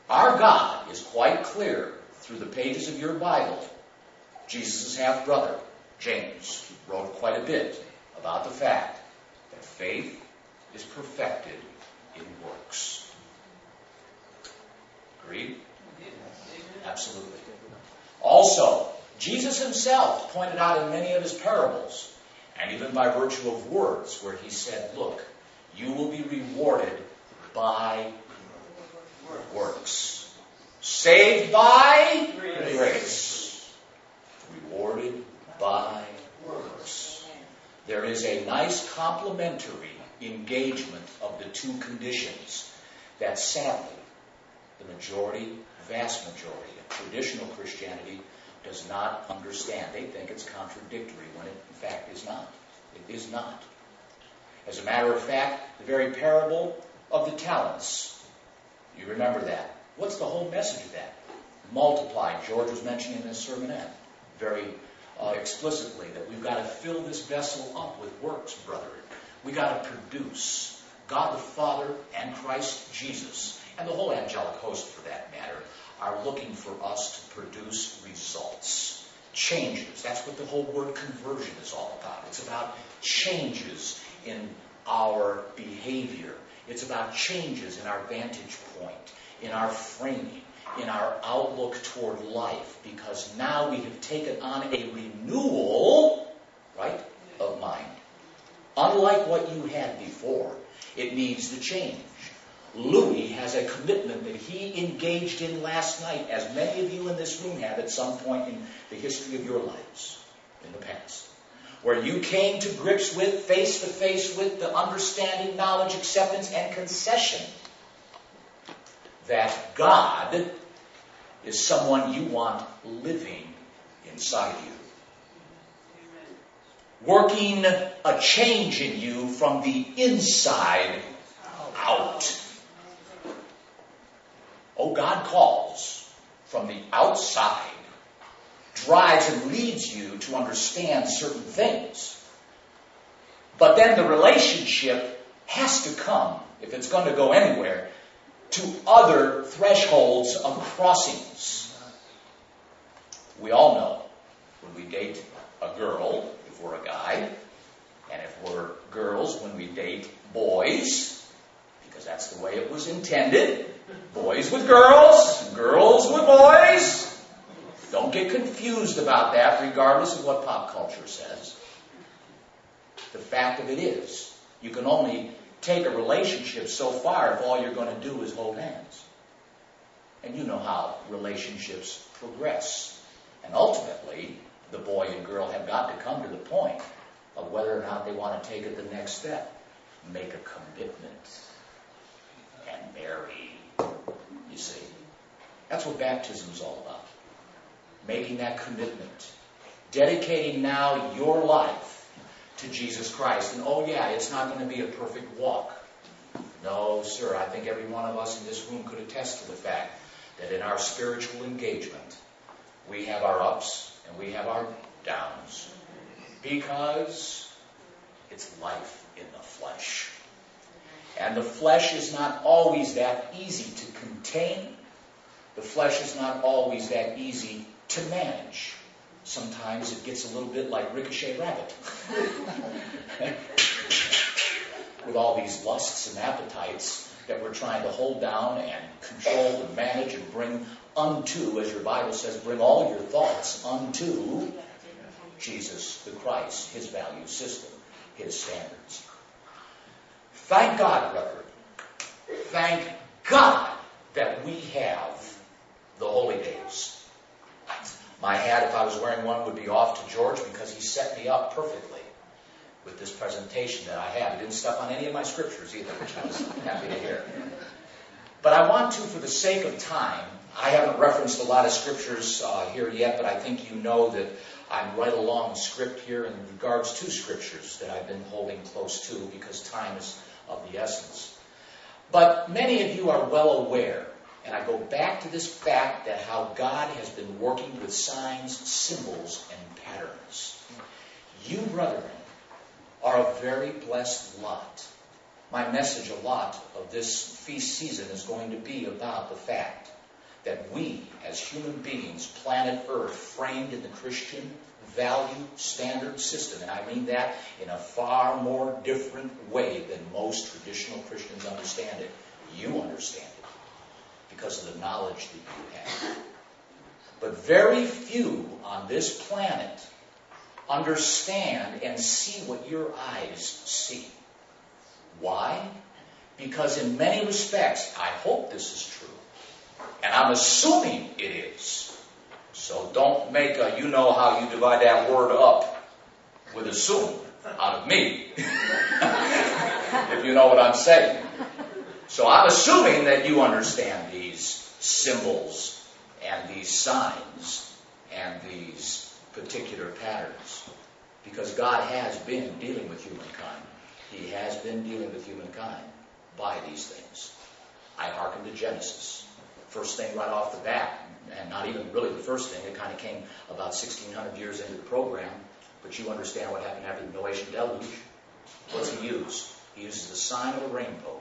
Our God is quite clear through the pages of your Bible. Jesus' half-brother, James, wrote quite a bit about the fact that faith is perfected in works. Agreed? Absolutely. Also, Jesus himself pointed out in many of his parables, and even by virtue of words, where he said, look, you will be rewarded by works. Saved by grace. Rewarded by works. There is a nice complementary engagement of the two conditions that sadly the majority, vast majority of traditional Christianity does not understand. They think it's contradictory when it in fact is not. It is not. As a matter of fact, the very parable of the talents, you remember that. What's the whole message of that? Multiply. George was mentioning in his sermonette very explicitly that we've got to fill this vessel up with works, brethren. We've got to produce. God the Father and Christ Jesus, and the whole angelic host for that matter, are looking for us to produce results. Changes. That's what the whole word conversion is all about. It's about changes in our behavior. It's about changes in our vantage point, in our framing, in our outlook toward life, because now we have taken on a renewal, right, of mind. Unlike what you had before, it needs to change. Louis has a commitment that he engaged in last night, as many of you in this room have at some point in the history of your lives in the past, where you came to grips with, face to face with, the understanding, knowledge, acceptance, and concession that God is someone you want living inside you. Working a change in you from the inside out. Oh, God calls from the outside, drives and leads you to understand certain things. But then the relationship has to come, if it's going to go anywhere, to other thresholds of crossings. We all know when we date a girl, if we're a guy, and if we're girls, when we date boys, because that's the way it was intended. Boys with girls, girls with boys. Don't get confused about that, regardless of what pop culture says. The fact of it is, you can only take a relationship so far if all you're going to do is hold hands. And you know how relationships progress. And ultimately, the boy and girl have got to come to the point of whether or not they want to take it the next step. Make a commitment and marry. You see, that's what baptism is all about. Making that commitment. Dedicating now your life to Jesus Christ. And oh yeah, it's not going to be a perfect walk. No, sir, I think every one of us in this room could attest to the fact that in our spiritual engagement, we have our ups and we have our downs. Because it's life in the flesh. And the flesh is not always that easy to contain. The flesh is not always that easy to manage. Sometimes it gets a little bit like Ricochet Rabbit. With all these lusts and appetites that we're trying to hold down and control and manage and bring unto, as your Bible says, bring all your thoughts unto Jesus the Christ, his value system, his standards. Thank God, brethren. Thank God that we have the holy days. My hat, if I was wearing one, would be off to George because he set me up perfectly with this presentation that I have. He didn't step on any of my scriptures either, which I was happy to hear. But I want to, for the sake of time, I haven't referenced a lot of scriptures here yet, but I think you know that I'm right along the script here in regards to scriptures that I've been holding close to because time is of the essence. But many of you are well aware, and I go back to this fact that how God has been working with signs, symbols, and patterns. You, brethren, are a very blessed lot. My message a lot of this feast season is going to be about the fact that we, as human beings, planet Earth, framed in the Christian value standard system, and I mean that in a far more different way than most traditional Christians understand it. You understand it because of the knowledge that you have. But very few on this planet understand and see what your eyes see. Why? Because in many respects, I hope this is true, and I'm assuming it is. So don't make a, you know how you divide that word up with assume out of me, if you know what I'm saying. So I'm assuming that you understand these symbols and these signs and these particular patterns, because God has been dealing with humankind. He has been dealing with humankind by these things. I hearken to Genesis. First thing right off the bat, and not even really the first thing, it kind of came about 1,600 years into the program, but you understand what happened after the Noachian deluge. What's he use? He uses the sign of a rainbow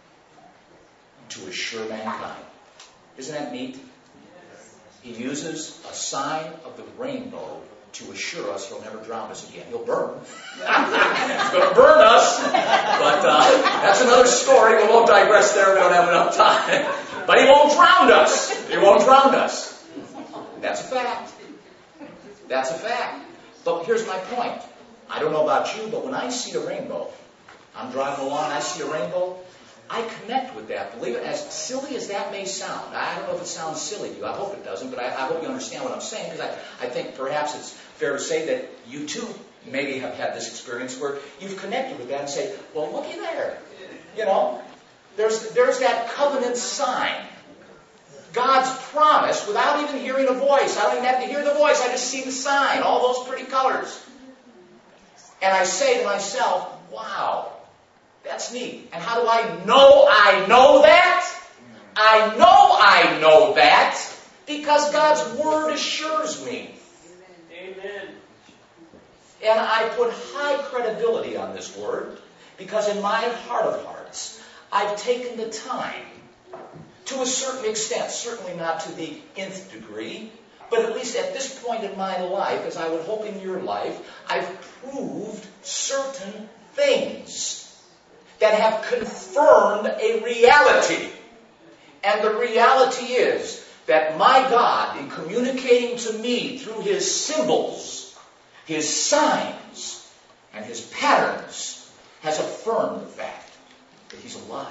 to assure mankind. Isn't that neat? He uses a sign of the rainbow to assure us he'll never drown us again. He'll burn. He's going to burn us. But that's another story. We won't digress there. We don't have enough time. But he won't drown us. He won't drown us. That's a fact. That's a fact. But here's my point. I don't know about you, but when I see a rainbow, I'm driving along and I see a rainbow, I connect with that. Believe it, as silly as that may sound. I don't know if it sounds silly to you. I hope it doesn't, but I hope you understand what I'm saying, because I think perhaps it's fair to say that you too maybe have had this experience where you've connected with that and say, well, looky there. You know, there's that covenant sign. God's promise without even hearing a voice. I don't even have to hear the voice. I just see the sign, all those pretty colors. And I say to myself, wow, that's neat. And how do I know that? I know that because God's Word assures me. Amen. And I put high credibility on this Word because in my heart of hearts, I've taken the time to a certain extent, certainly not to the nth degree, but at least at this point in my life, as I would hope in your life, I've proved certain things that have confirmed a reality. And the reality is that my God, in communicating to me through His symbols, His signs, and His patterns, has affirmed the fact that He's alive.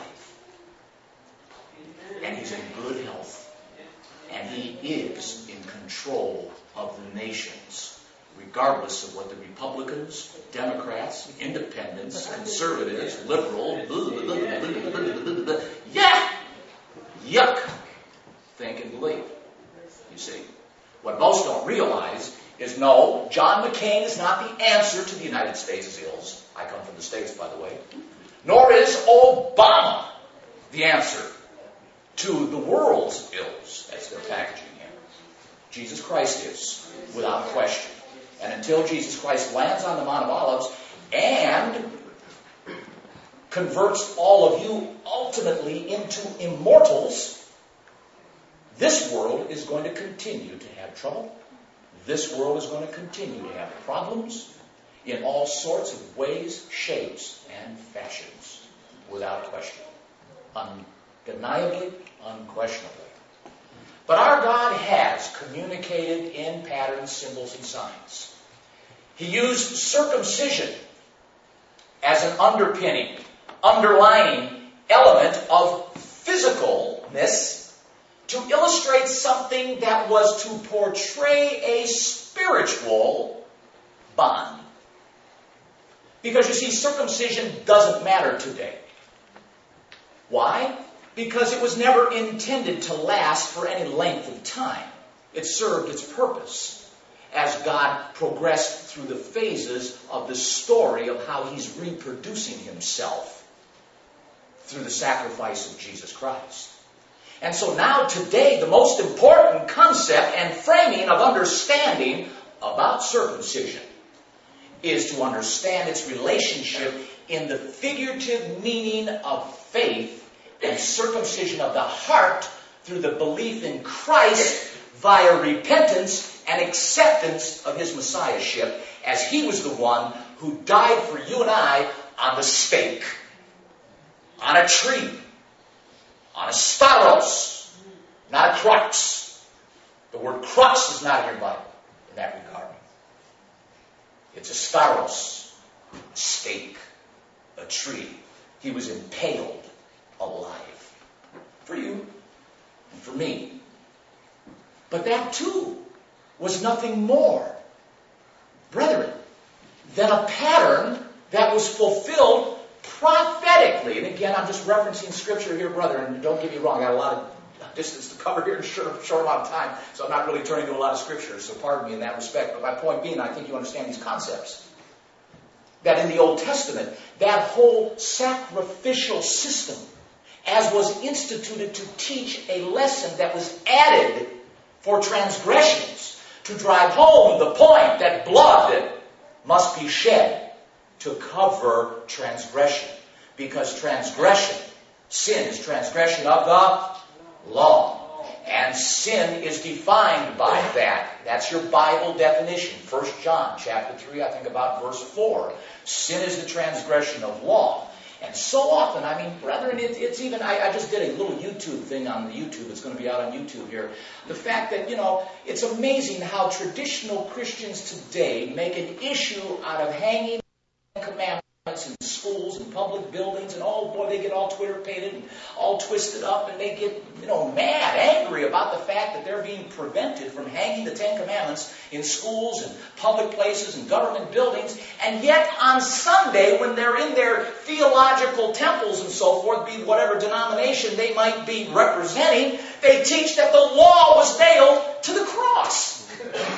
And He's in good health. And He is in control of the nations, regardless of what the Republicans, Democrats, Independents, Conservatives, Liberal, yuck, think and believe. You see, what most don't realize is no, John McCain is not the answer to the United States' ills. I come from the States, by the way. Nor is Obama the answer to the world's ills, as they're packaging him. Jesus Christ is, without question. And until Jesus Christ lands on the Mount of Olives and converts all of you ultimately into immortals, this world is going to continue to have trouble. This world is going to continue to have problems in all sorts of ways, shapes, and fashions, without question. Undeniably, unquestionably. But our God has communicated in patterns, symbols, and signs. He used circumcision as an underlining element of physicalness to illustrate something that was to portray a spiritual bond. Because you see, circumcision doesn't matter today. Why? Because it was never intended to last for any length of time. It served its purpose as God progressed through the phases of the story of how He's reproducing Himself through the sacrifice of Jesus Christ. And so now today, the most important concept and framing of understanding about circumcision is to understand its relationship in the figurative meaning of faith and circumcision of the heart through the belief in Christ via repentance and acceptance of his messiahship, as he was the one who died for you and I on the stake, on a tree, on a stauros, not a crux. The word crux is not in your Bible in that regard. It's a stauros, a stake, a tree. He was impaled alive for you and for me. But that too was nothing more, brethren, than a pattern that was fulfilled prophetically. And again, I'm just referencing Scripture here, brethren, and don't get me wrong, I got a lot of distance to cover here in a short amount of time, so I'm not really turning to a lot of Scripture, so pardon me in that respect. But my point being, I think you understand these concepts. That in the Old Testament, that whole sacrificial system, as was instituted to teach a lesson that was added for transgressions, to drive home the point that blood must be shed to cover transgression. Because transgression, sin is transgression of the law. And sin is defined by that. That's your Bible definition. 1 John chapter 3, I think about verse 4. Sin is the transgression of law. And so often, I mean, brethren, it's even, I just did a little YouTube thing on the YouTube. It's going to be out on YouTube here. The fact that, it's amazing how traditional Christians today make an issue out of hanging commandments in schools and public buildings, and oh boy, they get all Twitter painted and all twisted up, and they get, mad, angry about the fact that they're being prevented from hanging the Ten Commandments in schools and public places and government buildings. And yet on Sunday, when they're in their theological temples and so forth, be whatever denomination they might be representing, they teach that the law was nailed to the cross.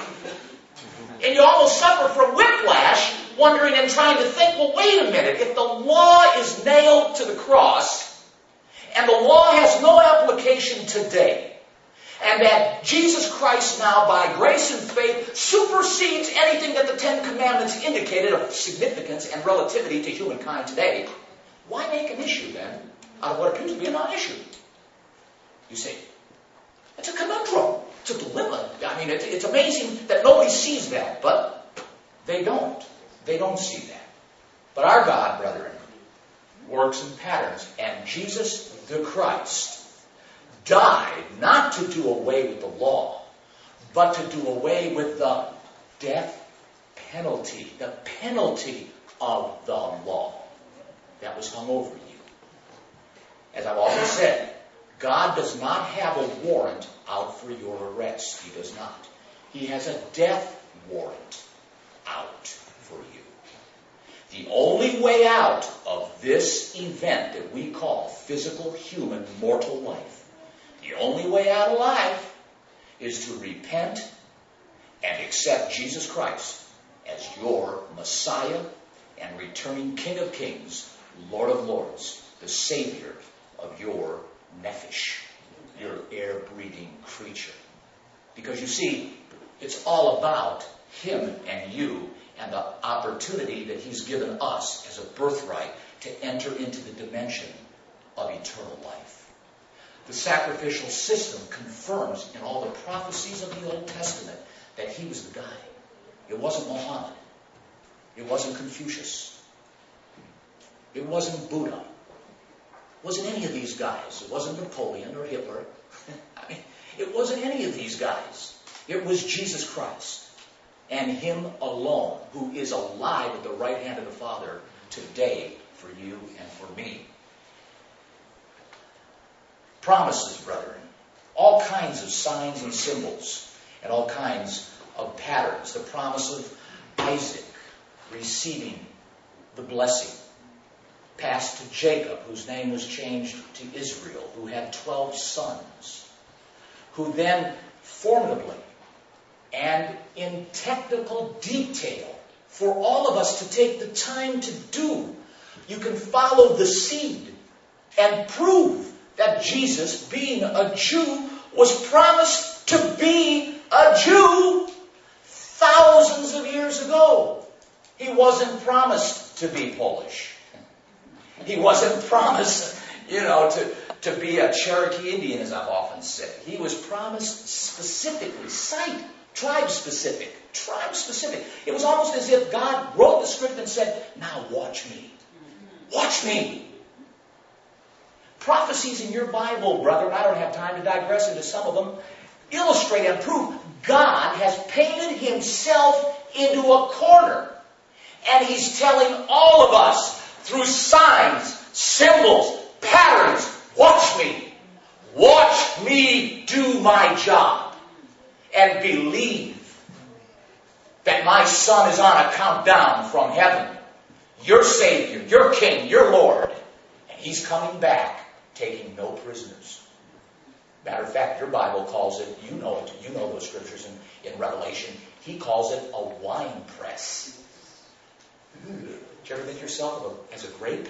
And you almost suffer from whiplash, wondering and trying to think, well, wait a minute, if the law is nailed to the cross, and the law has no application today, and that Jesus Christ now, by grace and faith, supersedes anything that the Ten Commandments indicated of significance and relativity to humankind today, why make an issue then out of what appears to be a non-issue? You see, it's a conundrum. It's a dilemma. I mean, it's amazing that nobody sees that, but they don't. They don't see that. But our God, brethren, works in patterns. And Jesus the Christ died not to do away with the law, but to do away with the death penalty, the penalty of the law that was hung over you. As I've always said, God does not have a warrant out for your arrest. He does not. He has a death warrant out for you. The only way out of this event that we call physical, human, mortal life, the only way out alive is to repent and accept Jesus Christ as your Messiah and returning King of Kings, Lord of Lords, the Savior of your nephesh, your air-breathing creature. Because you see, it's all about Him and you and the opportunity that He's given us as a birthright to enter into the dimension of eternal life. The sacrificial system confirms in all the prophecies of the Old Testament that He was the guy. It wasn't Muhammad. It wasn't Confucius. It wasn't Buddha. It wasn't any of these guys. It wasn't Napoleon or Hitler. I mean, it wasn't any of these guys. It was Jesus Christ. And Him alone, who is alive at the right hand of the Father today for you and for me. Promises, brethren. All kinds of signs and symbols and all kinds of patterns. The promise of Isaac receiving the blessing passed to Jacob, whose name was changed to Israel, who had 12 sons, who then formidably and in technical detail for all of us to take the time to do. You can follow the seed and prove that Jesus, being a Jew, was promised to be a Jew thousands of years ago. He wasn't promised to be Polish. He wasn't promised, to be a Cherokee Indian, as I've often said. He was promised specifically, tribe specific. It was almost as if God wrote the script and said, now watch me. Watch me. Prophecies in your Bible, brethren, I don't have time to digress into some of them, illustrate and prove God has painted himself into a corner. And he's telling all of us through signs, symbols, patterns, watch me. Watch me do my job. And believe that my Son is on a countdown from heaven. Your Savior, your King, your Lord. And he's coming back taking no prisoners. Matter of fact, your Bible calls it, you know those scriptures in Revelation, he calls it a wine press. Did you ever think yourself as a grape?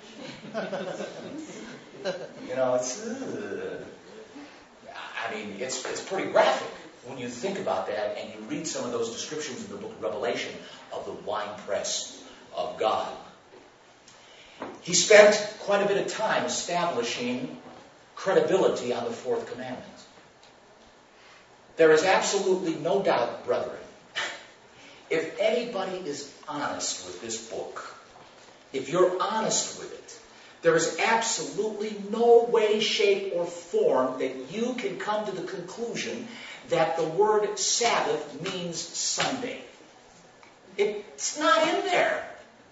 It's pretty graphic when you think about that and you read some of those descriptions in the book of Revelation of the wine press of God. He spent quite a bit of time establishing credibility on the fourth commandment. There is absolutely no doubt, brethren, if anybody is honest with this book, if you're honest with it, there is absolutely no way, shape, or form that you can come to the conclusion that the word Sabbath means Sunday. It's not in there.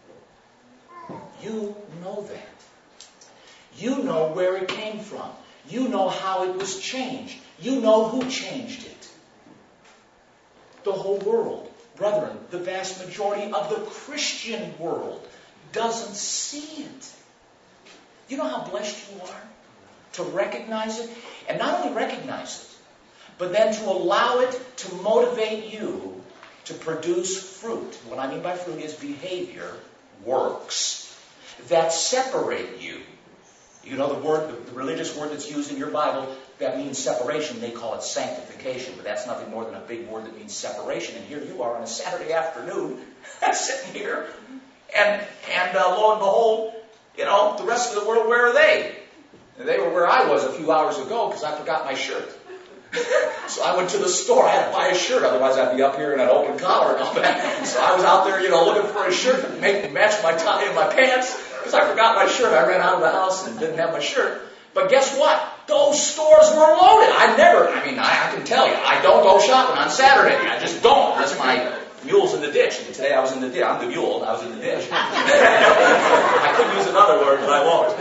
You know that. You know where it came from. You know how it was changed. You know who changed it. The whole world. Brethren, the vast majority of the Christian world doesn't see it. You know how blessed you are to recognize it? And not only recognize it, but then to allow it to motivate you to produce fruit. What I mean by fruit is behavior, works, that separate you. You know the religious word that's used in your Bible that means separation, they call it sanctification, but that's nothing more than a big word that means separation. And here you are on a Saturday afternoon, sitting here, and lo and behold, the rest of the world, where are they? And they were where I was a few hours ago because I forgot my shirt. So I went to the store. I had to buy a shirt, otherwise I'd be up here in an open collar and all that. So I was out there, looking for a shirt to match my tie and my pants because I forgot my shirt. I ran out of the house and didn't have my shirt. But guess what? Those stores were loaded. I can tell you, I don't go shopping on Saturday. I just don't. That's my mule's in the ditch. And today I was in the ditch. I'm the mule. I was in the ditch. I could use another word, but I won't.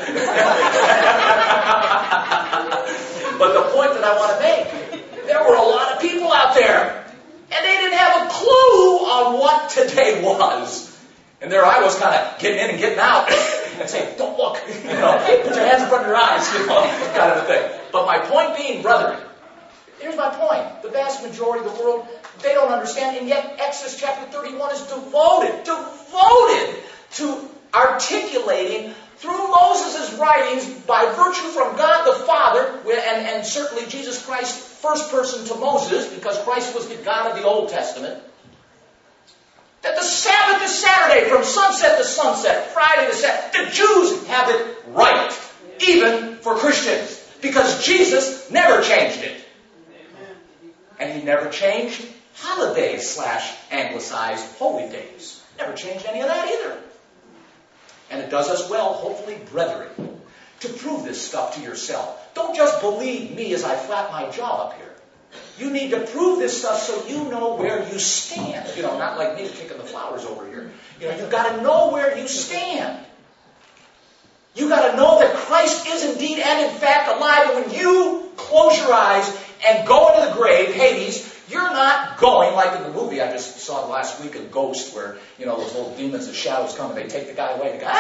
But the point that I want to make, there were a lot of people out there, and they didn't have a clue on what today was. And there I was kind of getting in and getting out and saying, don't look, put your hands in front of your eyes, kind of a thing. But my point being, brethren, here's my point. The vast majority of the world, they don't understand, and yet Exodus chapter 31 is devoted to articulating through Moses' writings, by virtue from God the Father, and certainly Jesus Christ, first person to Moses, because Christ was the God of the Old Testament, that the Sabbath is Saturday, from sunset to sunset, Friday to Saturday. The Jews have it right, even for Christians, because Jesus never changed it. And he never changed holidays / anglicized holy days. Never changed any of that either. And it does us well, hopefully, brethren, to prove this stuff to yourself. Don't just believe me as I flap my jaw up here. You need to prove this stuff so you know where you stand. Not like me kicking the flowers over here. You've got to know where you stand. You've got to know that Christ is indeed and in fact alive. And when you close your eyes and go into the grave, Hades, you're not going, like in the movie I just saw last week, a Ghost, where, those little demons of shadows come and they take the guy away and the guy,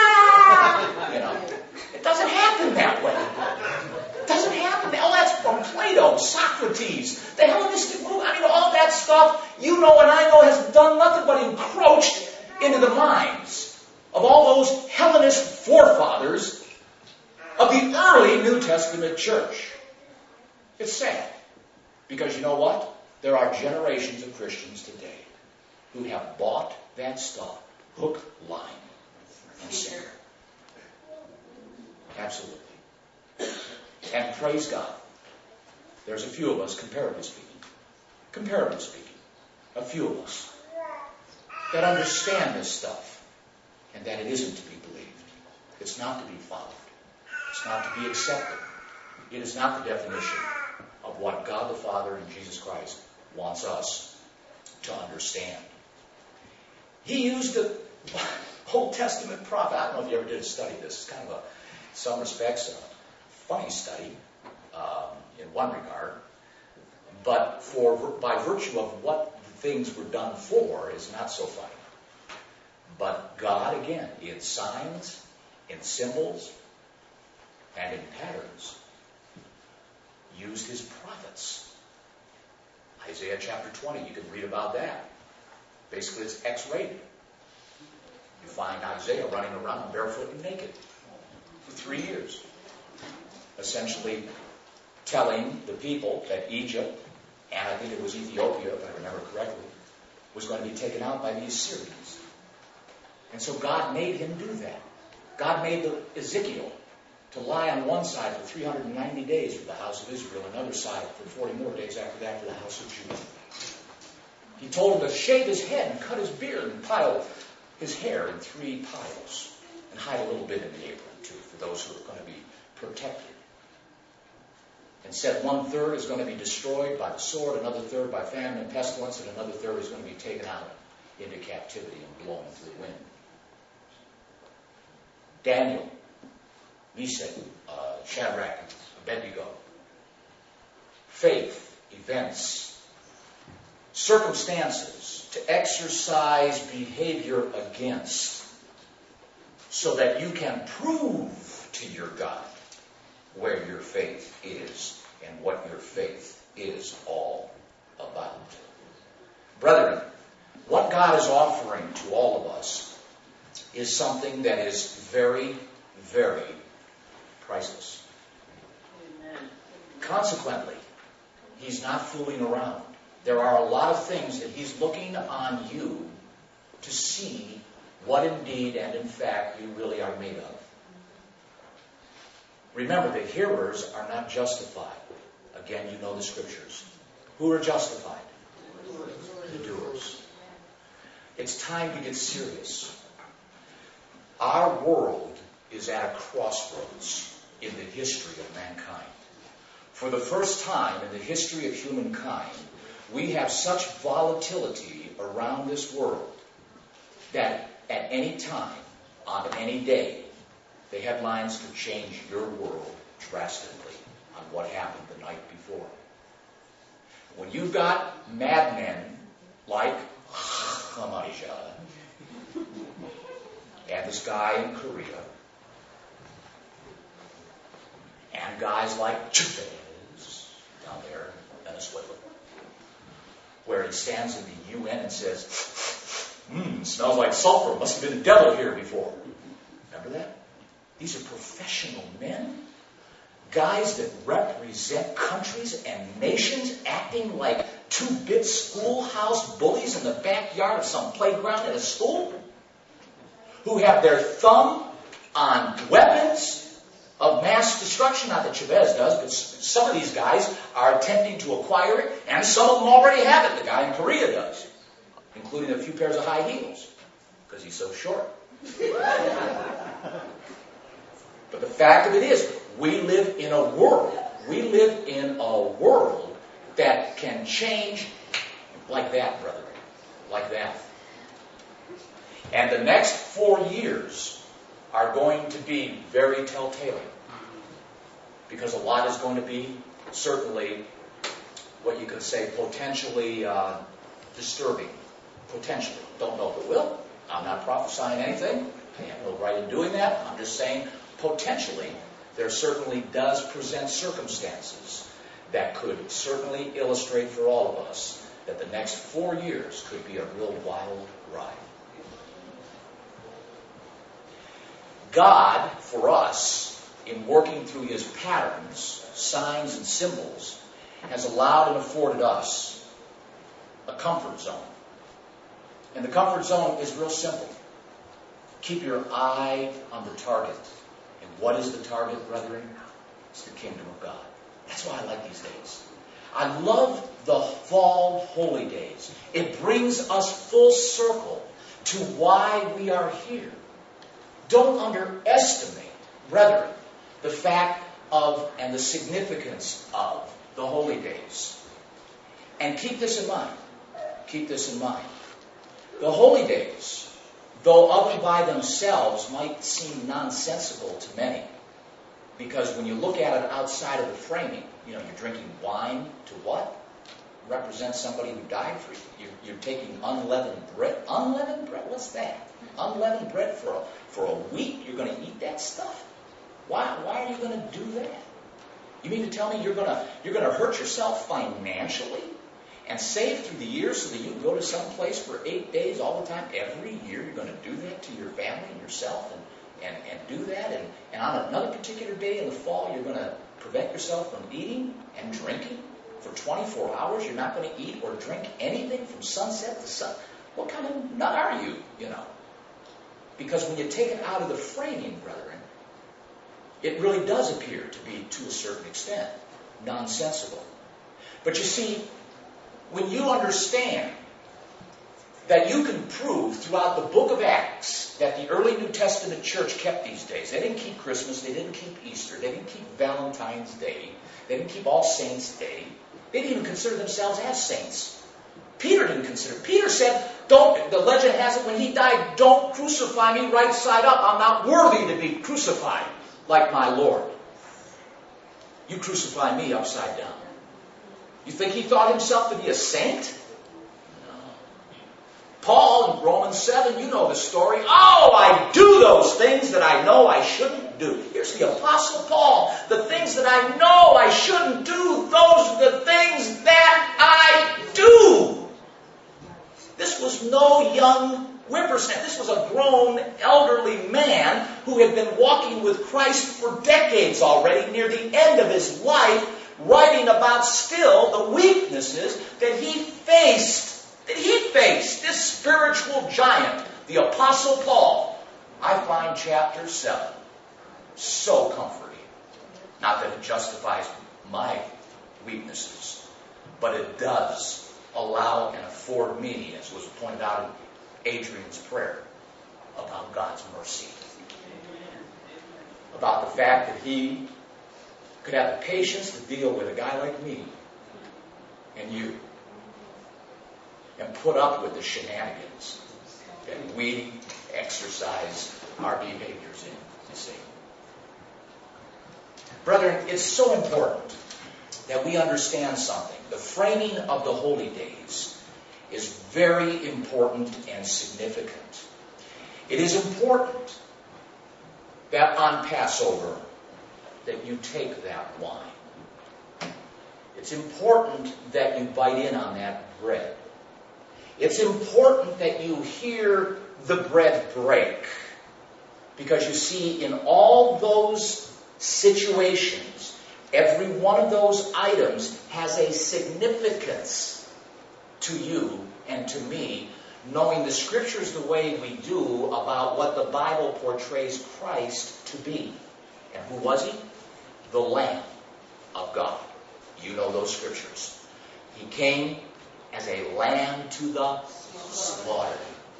It doesn't happen that way. It doesn't happen. Oh, that's from Plato, Socrates, the Hellenistic movement. All that stuff, and I know, has done nothing but encroached into the minds of all those Hellenist forefathers of the early New Testament church. It's sad. Because you know what? There are generations of Christians today who have bought that stuff, hook, line, and sinker. Absolutely. And praise God, there's a few of us, comparatively speaking, a few of us that understand this stuff and that it isn't to be believed. It's not to be followed. It's not to be accepted. It is not the definition of what God the Father and Jesus Christ wants us to understand. He used the Old Testament prophet. I don't know if you ever did a study of this. It's kind of in some respects, a funny study in one regard. But by virtue of what things were done for is not so funny. But God, again, in signs, in symbols, and in patterns, used his prophets. Isaiah chapter 20, you can read about that. Basically, it's X-rated. You find Isaiah running around barefoot and naked for 3 years, essentially telling the people that Egypt, and I think it was Ethiopia, if I remember correctly, was going to be taken out by the Assyrians. And so God made him do that. God made Ezekiel to lie on one side for 390 days for the house of Israel, another side for 40 more days after that for the house of Judah. He told him to shave his head and cut his beard and pile his hair in 3 piles and hide a little bit in the apron too for those who are going to be protected. And said 1/3 is going to be destroyed by the sword, another third by famine and pestilence, and another third is going to be taken out into captivity and blown to the wind. Daniel, Meshach, Shadrach, Abednego. Faith, events, circumstances to exercise behavior against so that you can prove to your God where your faith is and what your faith is all about. Brethren, what God is offering to all of us is something that is very, very priceless. Amen. Consequently, he's not fooling around. There are a lot of things that he's looking on you to see what indeed and in fact you really are made of. Remember, the hearers are not justified. Again, you know the scriptures. Who are justified? The doers. It's time to get serious. Our world is at a crossroads in the history of mankind. For the first time in the history of humankind, we have such volatility around this world that at any time, on any day, the headlines could change your world drastically on what happened the night before. When you've got madmen like Ahmadinejad and this guy in Korea, and guys like Chavez down there in Venezuela, where he stands in the UN and says, smells like sulfur, must have been the devil here before. Remember that? These are professional men, guys that represent countries and nations acting like 2-bit schoolhouse bullies in the backyard of some playground at a school, who have their thumb on weapons of mass destruction. Not that Chavez does, but some of these guys are attempting to acquire it, and some of them already have it. The guy in Korea does, including a few pairs of high heels, because he's so short. But the fact of it is, we live in a world that can change like that, brethren, like that. And the next 4 years are going to be very telltale, because a lot is going to be certainly what you could say potentially disturbing. Potentially. Don't know if it will. I'm not prophesying anything. I have no right in doing that. I'm just saying potentially there certainly does present circumstances that could certainly illustrate for all of us that the next 4 years could be a real wild ride. God, for us, in working through his patterns, signs, and symbols, has allowed and afforded us a comfort zone. And the comfort zone is real simple. Keep your eye on the target. And what is the target, brethren? It's the kingdom of God. That's why I like these days. I love the fall holy days. It brings us full circle to why we are here. Don't underestimate, brethren, the fact of and the significance of the holy days. And keep this in mind. Keep this in mind. The holy days, though of and by themselves, might seem nonsensical to many. Because when you look at it outside of the framing, you're drinking wine to what? Represent somebody who died for you. You're taking unleavened bread. Unleavened bread? What's that? Unleavened bread for a week? You're going to eat that stuff? Why are you going to do that? You mean to tell me you're going to hurt yourself financially and save through the years so that you can go to some place for 8 days all the time? Every year you're going to do that to your family and yourself and do that? And on another particular day in the fall, you're going to prevent yourself from eating and drinking? For 24 hours, you're not going to eat or drink anything from sunset to sun? What kind of nut are you, Because when you take it out of the framing, brethren, it really does appear to be, to a certain extent, nonsensical. But you see, when you understand that you can prove throughout the book of Acts that the early New Testament church kept these days. They didn't keep Christmas. They didn't keep Easter. They didn't keep Valentine's Day. They didn't keep All Saints' Day. They didn't even consider themselves as saints. Peter didn't consider. Peter said, the legend has it when he died, don't crucify me right side up. I'm not worthy to be crucified like my Lord. You crucify me upside down. You think he thought himself to be a saint? Paul in Romans 7, you know the story. Oh, I do those things that I know I shouldn't do. Here's the Apostle Paul. The things that I know I shouldn't do, those are the things that I do. This was no young whippersnapper. This was a grown, elderly man who had been walking with Christ for decades already, near the end of his life, writing about still the weaknesses that he faced. This spiritual giant, the Apostle Paul. I find chapter 7 so comforting. Not that it justifies my weaknesses, but it does allow and afford me, as was pointed out in Adrian's prayer, about God's mercy. About the fact that he could have the patience to deal with a guy like me and you, and put up with the shenanigans that we exercise our behaviors in, you see. Brethren, it's so important that we understand something. The framing of the holy days is very important and significant. It is important that on Passover that you take that wine. It's important that you bite in on that bread. It's important that you hear the bread break. Because you see, in all those situations, every one of those items has a significance to you and to me, knowing the Scriptures the way we do about what the Bible portrays Christ to be. And who was he? The Lamb of God. You know those Scriptures. He came as a lamb to the slaughter.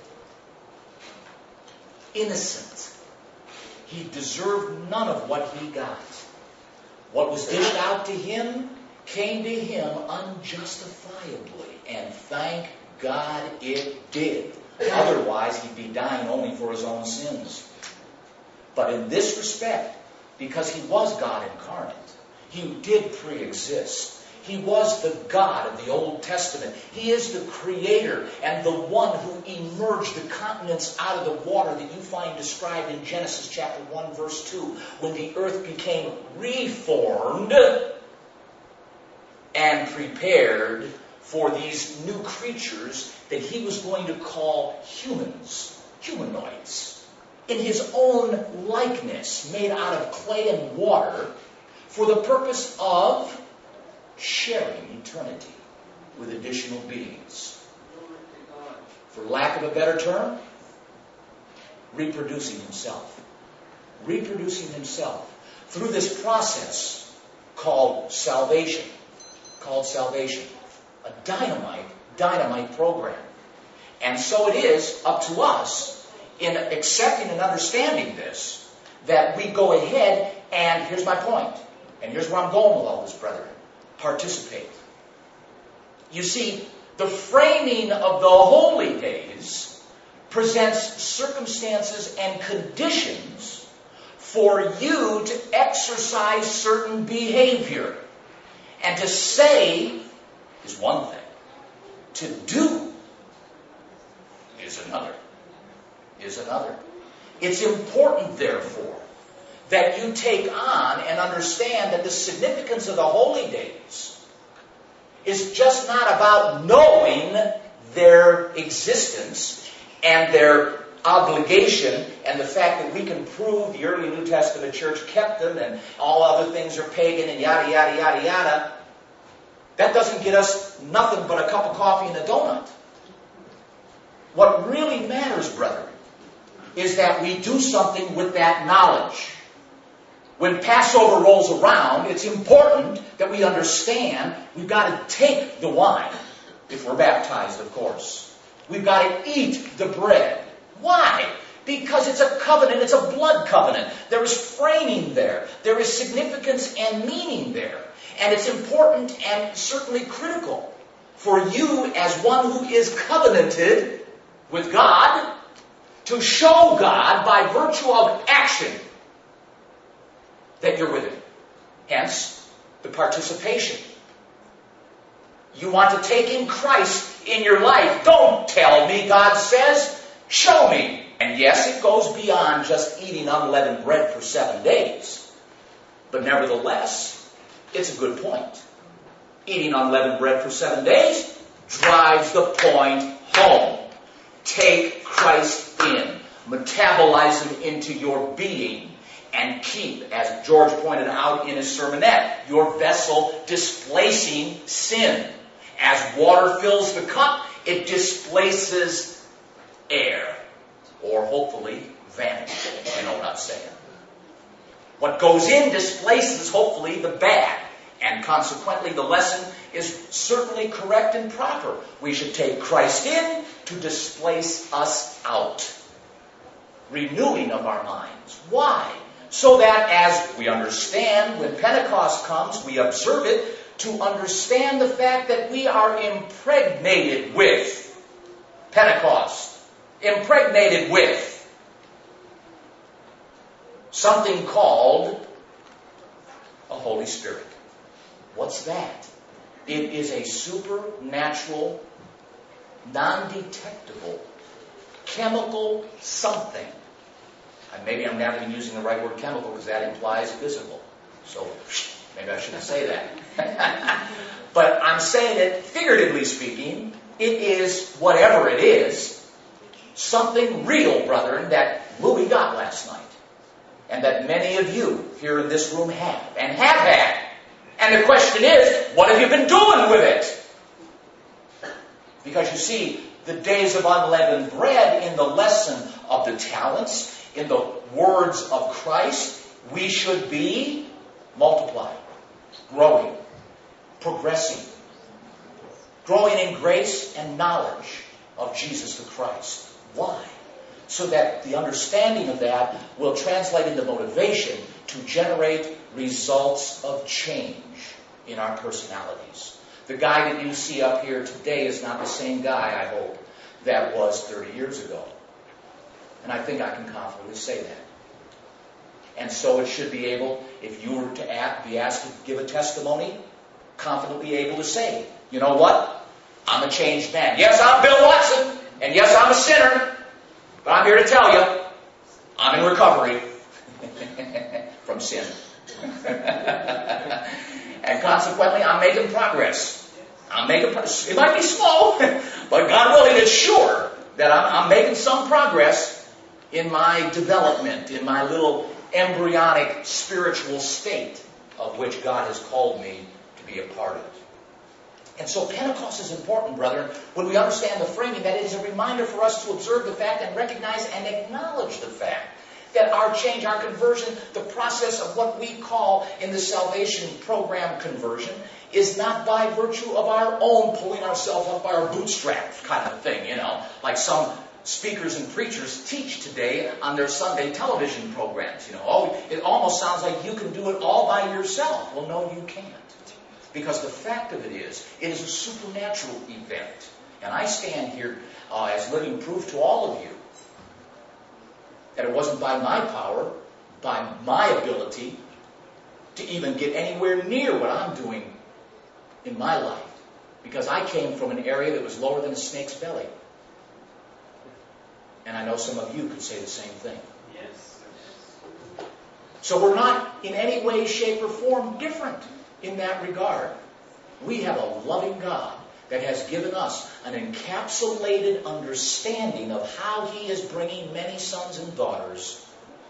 Innocent. He deserved none of what he got. What was dished out to him came to him unjustifiably. And thank God it did. Otherwise, he'd be dying only for his own sins. But in this respect, because he was God incarnate, he did pre-exist. He was the God of the Old Testament. He is the creator and the one who emerged the continents out of the water that you find described in Genesis chapter 1 verse 2, when the earth became reformed and prepared for these new creatures that he was going to call humanoids, in his own likeness, made out of clay and water, for the purpose of sharing eternity with additional beings. For lack of a better term, reproducing himself. Reproducing himself. through this process called salvation. A dynamite program. And so it is up to us in accepting and understanding this that we go ahead and, here's my point, and here's where I'm going with all this, brethren, participate. You see, the framing of the holy days presents circumstances and conditions for you to exercise certain behavior. And to say is one thing. To do is another. It's important, therefore, that you take on and understand that the significance of the holy days is just not about knowing their existence and their obligation and the fact that we can prove the early New Testament church kept them and all other things are pagan and yada, yada, yada, yada. That doesn't get us nothing but a cup of coffee and a donut. What really matters, brethren, is that we do something with that knowledge. When Passover rolls around, it's important that we understand we've got to take the wine, if we're baptized, of course. We've got to eat the bread. Why? Because it's a covenant, it's a blood covenant. There is framing there. There is significance and meaning there. And it's important and certainly critical for you as one who is covenanted with God to show God by virtue of action that you're with Him. Hence, the participation. You want to take in Christ in your life. Don't tell me, God says. Show me. And yes, it goes beyond just eating unleavened bread for 7 days. But nevertheless, it's a good point. Eating unleavened bread for 7 days drives the point home. Take Christ in. Metabolize Him into your being. And keep, as George pointed out in his sermonette, your vessel displacing sin. As water fills the cup, it displaces air. Or hopefully, vanity. You know what I'm saying. What goes in displaces, hopefully, the bad. And consequently, the lesson is certainly correct and proper. We should take Christ in to displace us out. Renewing of our minds. Why? So that as we understand, when Pentecost comes, we observe it, to understand the fact that we are impregnated with Pentecost. Impregnated with something called a Holy Spirit. What's that? It is a supernatural, non-detectable, chemical something. And maybe I'm not even using the right word chemical because that implies physical. So maybe I shouldn't say that. But I'm saying it, figuratively speaking, it is, whatever it is, something real, brethren, that Louis got last night. And that many of you here in this room have, and have had. And the question is, what have you been doing with it? Because you see, the days of unleavened bread in the lesson of the talents, in the words of Christ, we should be multiplying, growing, progressing, growing in grace and knowledge of Jesus the Christ. Why? So that the understanding of that will translate into motivation to generate results of change in our personalities. The guy that you see up here today is not the same guy, I hope, that was 30 years ago. And I think I can confidently say that. And so it should be able, if you were to be asked to give a testimony, confidently able to say, you know what? I'm a changed man. Yes, I'm Bill Watson. And yes, I'm a sinner. But I'm here to tell you, I'm in recovery from sin. And consequently, I'm making progress. It might be slow, but God willing, it's sure that I'm making some progress in my development, in my little embryonic spiritual state of which God has called me to be a part of. And so Pentecost is important, brethren, when we understand the framing, that it is a reminder for us to observe the fact and recognize and acknowledge the fact That our change, our conversion, the process of what we call in the salvation program conversion, is not by virtue of our own pulling ourselves up by our bootstraps kind of thing, like some speakers and preachers teach today on their Sunday television programs. It almost sounds like you can do it all by yourself. Well, no, you can't. Because the fact of it is a supernatural event. And I stand here as living proof to all of you that it wasn't by my power, by my ability, to even get anywhere near what I'm doing in my life. Because I came from an area that was lower than a snake's belly. And I know some of you could say the same thing. Yes. So we're not in any way, shape, or form different in that regard. We have a loving God that has given us an encapsulated understanding of how He is bringing many sons and daughters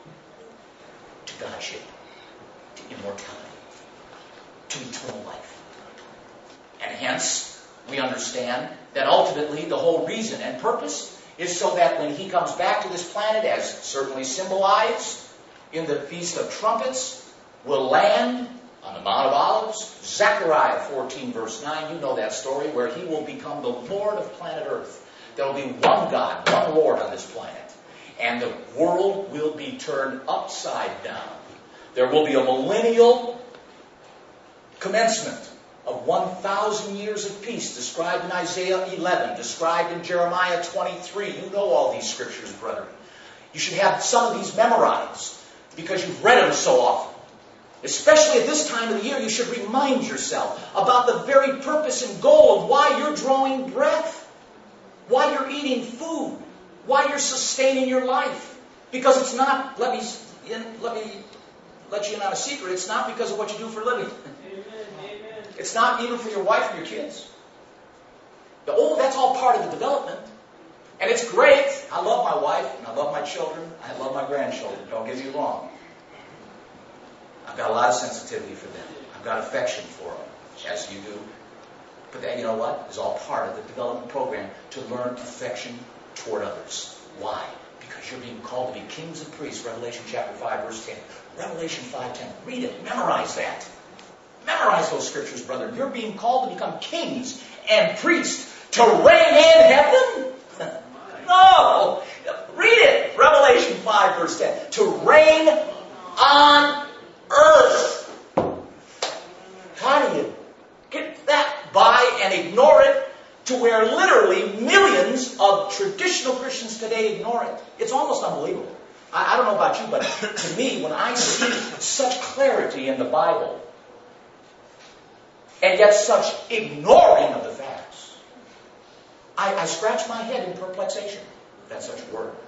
to Godship, to immortality, to eternal life. And hence, we understand that ultimately the whole reason and purpose is so that when He comes back to this planet, as certainly symbolized in the Feast of Trumpets, will land on the Mount of Olives. Zechariah 14 verse 9, you know that story, where He will become the Lord of planet Earth. There will be one God, one Lord on this planet. And the world will be turned upside down. There will be a millennial commencement of 1,000 years of peace, described in Isaiah 11, described in Jeremiah 23. You know all these scriptures, brethren. You should have some of these memorized because you've read them so often. Especially at this time of the year, you should remind yourself about the very purpose and goal of why you're drawing breath, why you're eating food, why you're sustaining your life. Because it's not, let me let you in on a secret, it's not because of what you do for a living. Amen. It's not even for your wife or your kids. That's all part of the development. And it's great. I love my wife, and I love my children, I love my grandchildren, don't get me wrong. I've got a lot of sensitivity for them. I've got affection for them, as you do. But that, you know what? Is all part of the development program to learn affection toward others. Why? Because you're being called to be kings and priests. Revelation chapter 5, verse 10. Revelation 5:10. Read it. Memorize that. Memorize those scriptures, brother. You're being called to become kings and priests to reign in heaven? No! Read it. Revelation 5, verse 10. To reign on earth. How do you get that by and ignore it to where literally millions of traditional Christians today ignore it? It's almost unbelievable. I don't know about you, but to me, when I see such clarity in the Bible and yet such ignoring of the facts, I scratch my head in perplexation. That's such a word.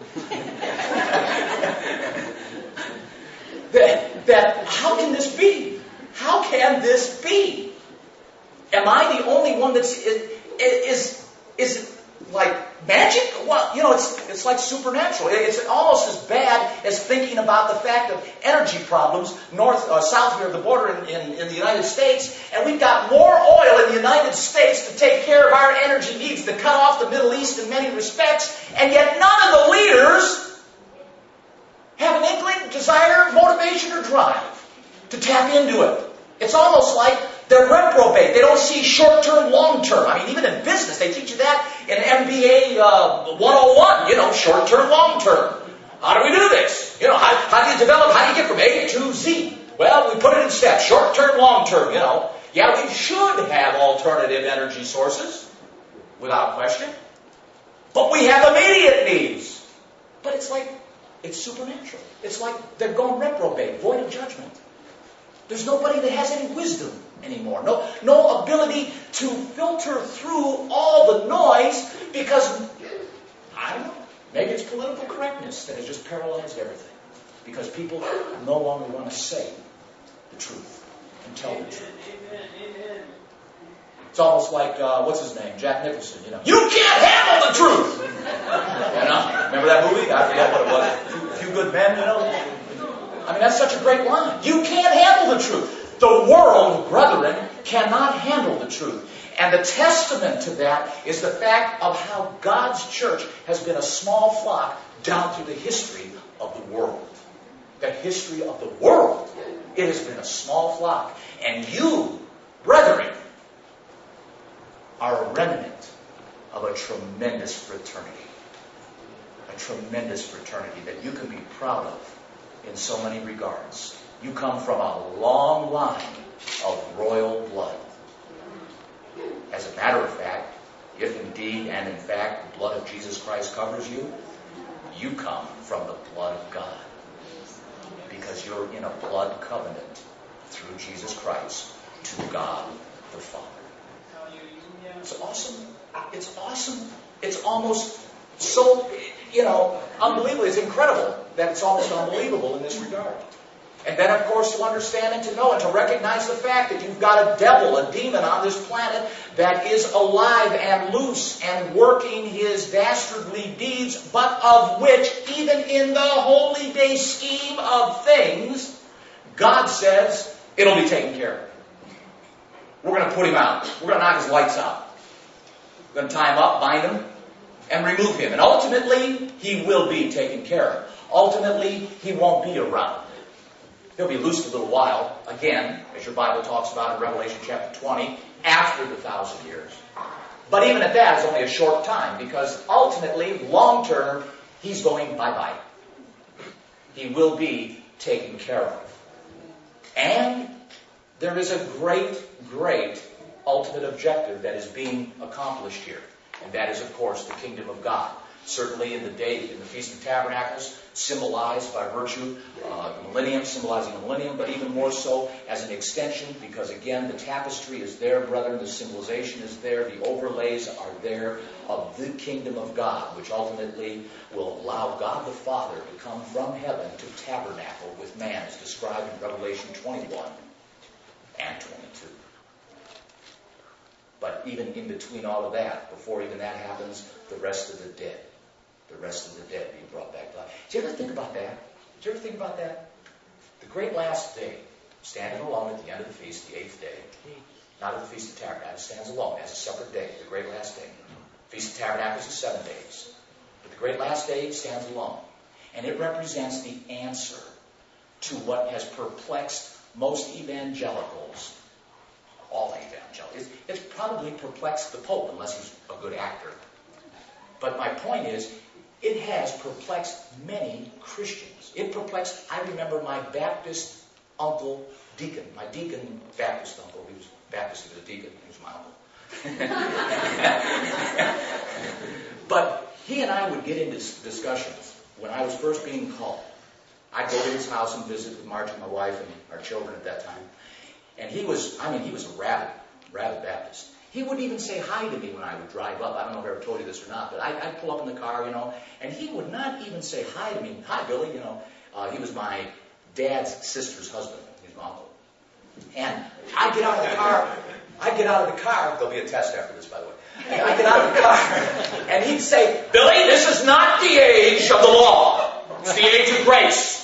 That how can this be? How can this be? Am I the only one that's is like magic? Well, it's like supernatural. It's almost as bad as thinking about the fact of energy problems south here of the border in the United States, and we've got more oil in the United States to take care of our energy needs, to cut off the Middle East in many respects, and yet none of the leaders have an inkling, desire, motivation, or drive to tap into it. It's almost like they're reprobate. They don't see short-term, long-term. I mean, even in business, they teach you that in MBA 101, short-term, long-term. How do we do this? How do you develop, how do you get from A to Z? Well, we put it in steps, short-term, long-term, Yeah, we should have alternative energy sources, without question. But we have immediate needs. But it's supernatural. It's like they're going reprobate, void of judgment. There's nobody that has any wisdom anymore. No ability to filter through all the noise because, I don't know, maybe it's political correctness that has just paralyzed everything. Because people no longer want to say the truth and tell the truth. Amen. It's almost like, what's his name? Jack Nicholson, You can't handle the truth! Remember that movie? I forget what it was. A Few Good Men, I mean, that's such a great line. You can't handle the truth. The world, brethren, cannot handle the truth. And the testament to that is the fact of how God's church has been a small flock down through the history of the world. the history of the world, it has been a small flock. And you, brethren, are a remnant of a tremendous fraternity. A tremendous fraternity that you can be proud of in so many regards. You come from a long line of royal blood. As a matter of fact, if indeed and in fact the blood of Jesus Christ covers you, you come from the blood of God. Because you're in a blood covenant through Jesus Christ to God the Father. It's awesome. It's awesome. It's almost so, unbelievable. It's incredible that it's almost unbelievable in this regard. And then, of course, to understand and to know and to recognize the fact that you've got a devil, a demon on this planet that is alive and loose and working his dastardly deeds, but of which, even in the holy day scheme of things, God says it'll be taken care of. We're going to put him out. We're going to knock his lights out. We're going to tie him up, bind him, and remove him. And ultimately, he will be taken care of. Ultimately, he won't be around. He'll be loosed a little while, again, as your Bible talks about in Revelation chapter 20, after the 1,000 years. But even at that, it's only a short time, because ultimately, long term, he's going bye-bye. He will be taken care of. And there is a great, great ultimate objective that is being accomplished here. And that is, of course, the kingdom of God. Certainly in the Feast of Tabernacles, symbolized by virtue, the millennium, symbolizing the millennium, but even more so as an extension, because again, the tapestry is there, brethren, the symbolization is there, the overlays are there of the kingdom of God, which ultimately will allow God the Father to come from heaven to tabernacle with man, as described in Revelation 21 and 22. But even in between all of that, before even that happens, the rest of the dead being brought back to life. Did you ever think about that? Did you ever think about that? The great last day, standing alone at the end of the feast, the 8th day, not at the Feast of Tabernacles, stands alone as a separate day, the great last day. Feast of Tabernacles is 7 days. But the great last day stands alone. And it represents the answer to what has perplexed most evangelicals, all evangelicals. It's probably perplexed the Pope, unless he's a good actor. But my point is, it has perplexed many Christians. It perplexed, I remember my Baptist uncle, deacon, my deacon Baptist uncle. He was Baptist, he was a deacon, he was my uncle. But he and I would get into discussions when I was first being called. I'd go to his house and visit with Margie, my wife, and our children at that time. And he was a rabid Baptist. He wouldn't even say hi to me when I would drive up. I don't know if I ever told you this or not, but I'd pull up in the car, and he would not even say hi to me. Hi, Billy, he was my dad's sister's husband. He's my uncle. And I get out of the car. There'll be a test after this, by the way. I get out of the car, and he'd say, Billy, this is not the age of the law. It's the age of grace.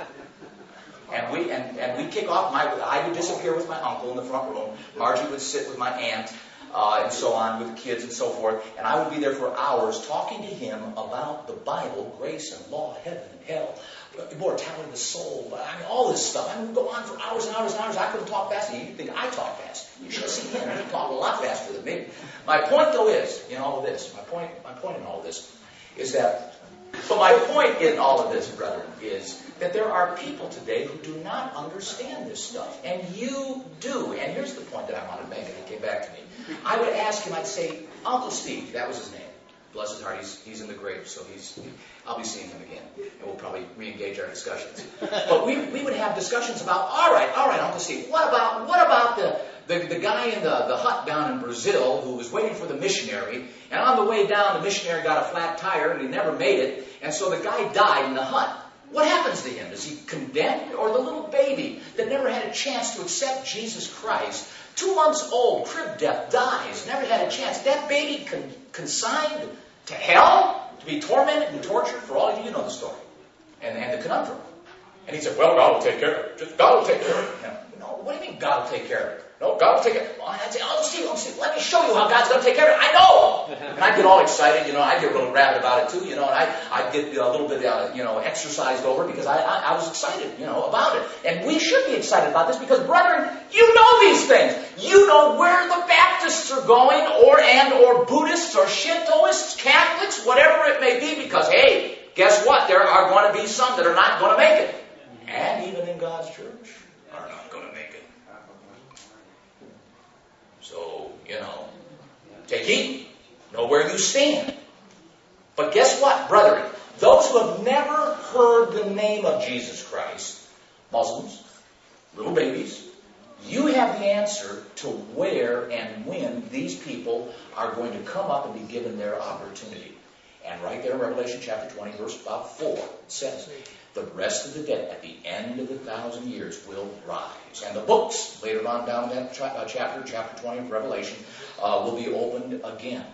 And we'd kick off. I would disappear with my uncle in the front room. Margie would sit with my aunt, and so on, with the kids and so forth. And I would be there for hours talking to him about the Bible, grace and law, heaven and hell, immortality of the soul, all this stuff. We'd go on for hours and hours and hours. I couldn't talk fast. You'd think I talk fast. You should have seen him. He talked a lot faster than me. My point, though, is, in all of this, my point in all of this is that, so my point in all of this, brethren, is that there are people today who do not understand this stuff. And you do. And here's the point that I want to make, and he came back to me. I would ask him, I'd say, Uncle Steve, that was his name. Bless his heart, he's in the grave, so I'll be seeing him again. And we'll probably re-engage our discussions. But we would have discussions about, all right, Uncle Steve, what about the guy in the hut down in Brazil who was waiting for the missionary, and on the way down, the missionary got a flat tire, and he never made it, and so the guy died in the hut. What happens to him? Is he condemned? Or the little baby that never had a chance to accept Jesus Christ, 2 months old, crib death, dies, never had a chance. That baby consigned to hell to be tormented and tortured for all of you know the story and the conundrum. And he said, well, God will take care of it. God will take care of it. No, what do you mean God will take care of it? No, God will take it. Well, I'd say, see. Let me show you how God's going to take care of it. I know. And I'd get all excited, I'd get a little rabid about it too, and I'd get a little bit, exercised over because I was excited, about it. And we should be excited about this because, brethren, you know these things. You know where the Baptists are going, or Buddhists, or Shintoists, Catholics, whatever it may be, because, hey, guess what? There are going to be some that are not going to make it. And even in God's church are not going to make it. So, take heed. Know where you stand. But guess what, brethren? Those who have never heard the name of Jesus Christ, Muslims, little babies, you have the answer to where and when these people are going to come up and be given their opportunity. And right there in Revelation chapter 20, verse about 4, it says, the rest of the dead at the end of the 1,000 years will rise. And the books, later on down that chapter 20 of Revelation, will be opened again.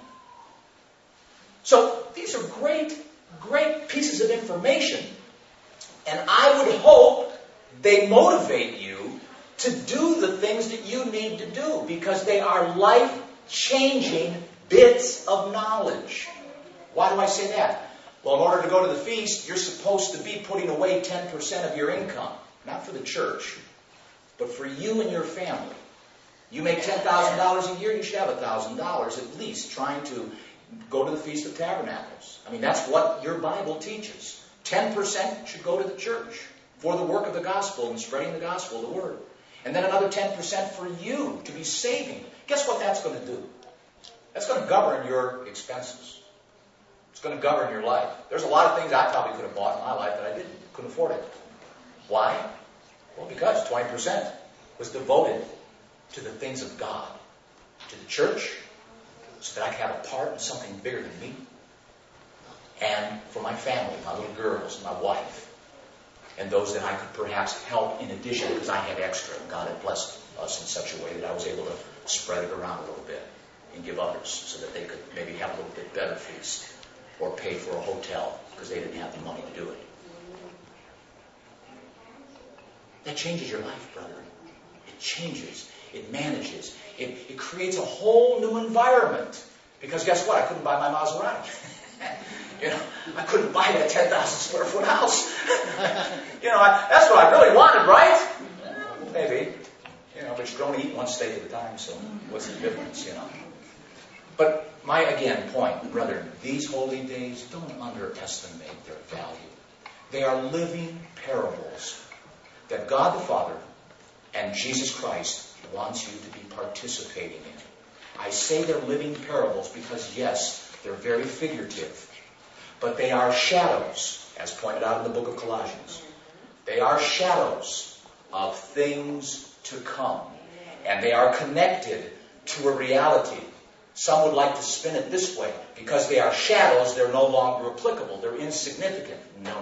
So these are great, great pieces of information. And I would hope they motivate you to do the things that you need to do, because they are life-changing bits of knowledge. Why do I say that? Well, in order to go to the feast, you're supposed to be putting away 10% of your income. Not for the church, but for you and your family. You make $10,000 a year, you should have $1,000 at least trying to go to the Feast of Tabernacles. I mean, that's what your Bible teaches. 10% should go to the church for the work of the gospel and spreading the gospel, the word. And then another 10% for you to be saving. Guess what that's going to do? That's going to govern your expenses. It's going to govern your life. There's a lot of things I probably could have bought in my life that I couldn't afford it. Why? Well, because 20% was devoted to the things of God, to the church, so that I could have a part in something bigger than me, and for my family, my little girls, and my wife, and those that I could perhaps help in addition because I had extra. God had blessed us in such a way that I was able to spread it around a little bit and give others so that they could maybe have a little bit better feast, or pay for a hotel because they didn't have the money to do it. That changes your life, brethren. It changes. It manages. It creates a whole new environment. Because guess what? I couldn't buy my Maserati. I couldn't buy that 10,000 square foot house. That's what I really wanted, right? Maybe. But you can only eat one steak at a time, so what's the difference, But my, again, point, brethren, these holy days, don't underestimate their value. They are living parables that God the Father and Jesus Christ wants you to be participating in. I say they're living parables because, yes, they're very figurative, but they are shadows, as pointed out in the book of Colossians. They are shadows of things to come, and they are connected to a reality. Some would like to spin it this way. Because they are shadows, they're no longer applicable. They're insignificant. No.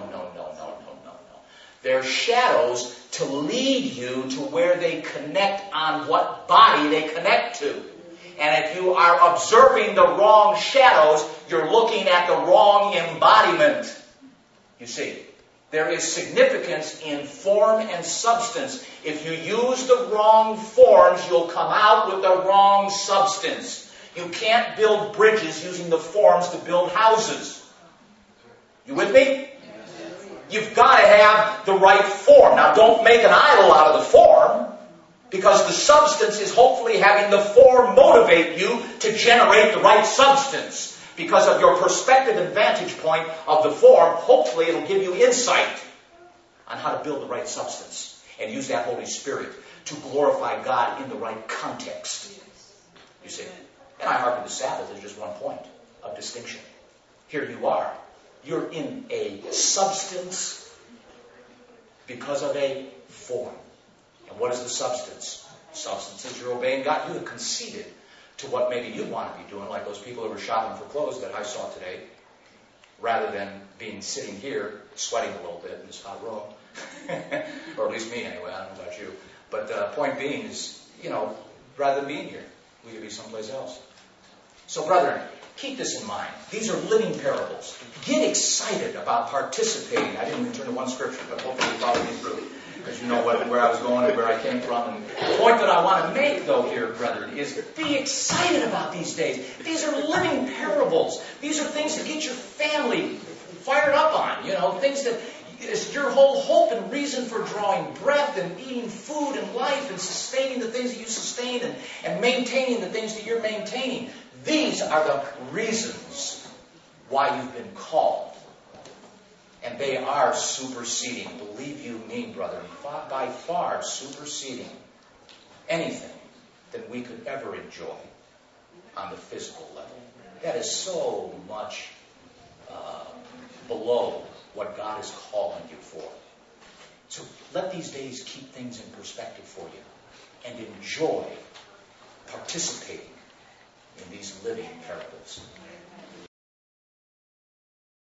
They're shadows to lead you to where they connect on what body they connect to. And if you are observing the wrong shadows, you're looking at the wrong embodiment. You see, there is significance in form and substance. If you use the wrong forms, you'll come out with the wrong substance. You can't build bridges using the forms to build houses. You with me? You've got to have the right form. Now, don't make an idol out of the form, because the substance is hopefully having the form motivate you to generate the right substance. Because of your perspective and vantage point of the form, hopefully it'll give you insight on how to build the right substance and use that Holy Spirit to glorify God in the right context. You see? And I hearken the Sabbath as just one point of distinction. Here you are. You're in a substance because of a form. And what is the substance? Substance is you're obeying God. You have conceded to what maybe you want to be doing, like those people who were shopping for clothes that I saw today, rather than being sitting here sweating a little bit in this hot room. Or at least me anyway, I don't know about you. But the point being is, rather than being here, we could be someplace else. So, brethren, keep this in mind. These are living parables. Get excited about participating. I didn't even turn to one scripture, but hopefully you follow me through. because you know where I was going and where I came from. And the point that I want to make, though, here, brethren, is be excited about these days. These are living parables. These are things that get your family fired up on, things that is your whole hope and reason for drawing breath and eating food and life and sustaining the things that you sustain and maintaining the things that you're maintaining. These are the reasons why you've been called. And they are superseding, believe you me, brethren, by far superseding anything that we could ever enjoy on the physical level. That is so much below what God is calling you for. So let these days keep things in perspective for you and enjoy participating in these living parables.